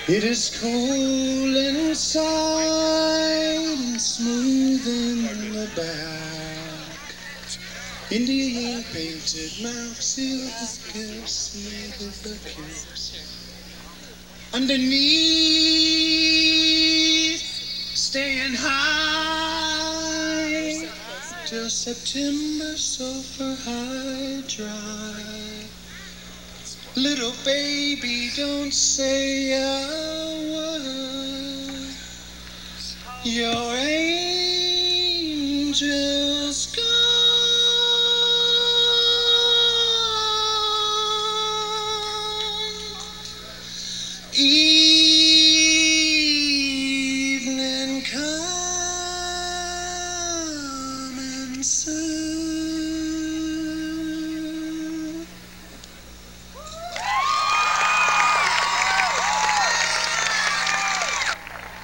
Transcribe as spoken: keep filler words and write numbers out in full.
It is cool inside and smooth in the back. Indian painted mouth sealed with kiss, sealed with a kiss. Underneath, staying high till September, sulfur high dry. Little baby, don't say a word. Your angel's gone. Evening come and